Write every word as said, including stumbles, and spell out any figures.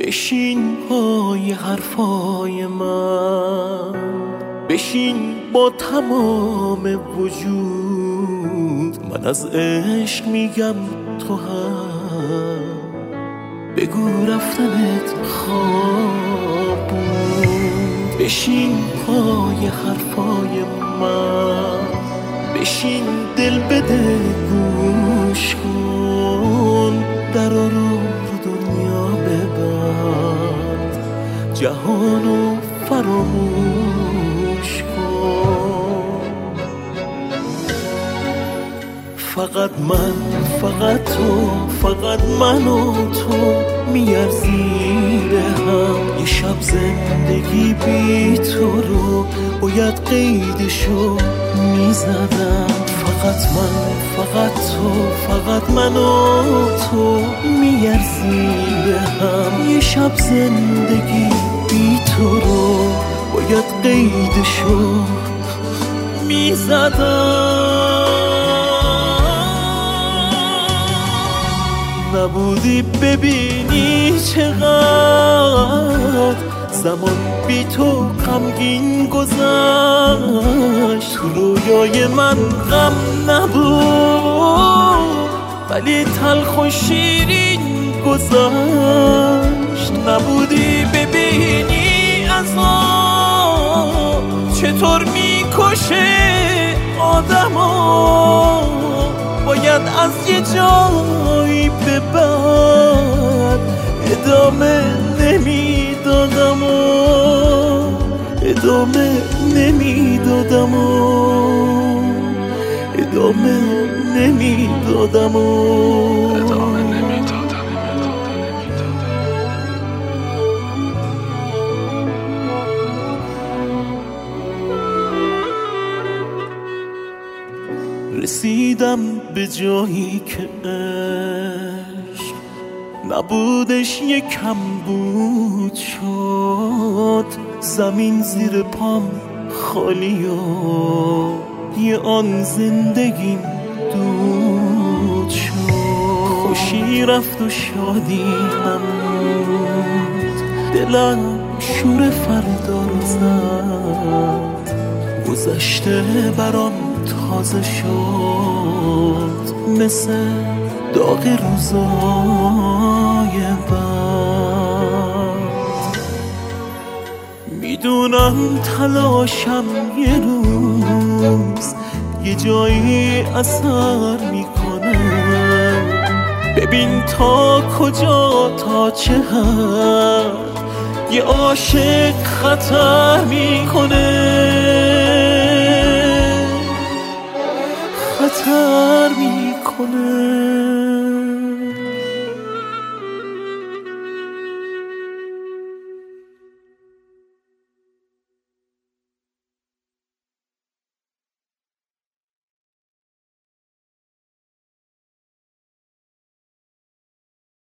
بشین پای حرفای من، بشین با تمام وجود. من از عشق میگم تو هم بگو رفتنت خواب بود. بشین پای حرفای من، بشین دل بده گوش کن. درا رو دنیا ببند، جهانو فراموش کن. فقط من، فقط تو، فقط من و تو میارزی به هم. یه شب زندگی بی تو رو باید قیدشو میزدم. فقط من، فقط تو، فقط من و تو میارزی به هم. یه شب زندگی بی تو رو باید قیدشو میزدم. نبودی ببینی چقدر زمان بی تو غمگین گذشت. تو رویای من غم نبود ولی تلخ و شیرین گذشت. نبودی ببینی عذاب چطور میکشه آدمو. باید از یه جایی به بعد ادامه نمیدادم و ادامه نمیدادم و ادامه نمیدادم و ادامه نمیدادم. رسیدم به جایی که عشق نبودش یکم بود شد. زمین زیر پام خالی و یه آن زندگیم دود شد. خوشی رفت و شادی نمود، دلم شور فردا رو زد. گذشته برام تازه شد مثل داغ روزای بعد. میدونم تلاشم یه روز یه جایی اثر میکنه. ببین تا کجا تا چه حد یه عاشق خطر میکنه. خطر میکنه.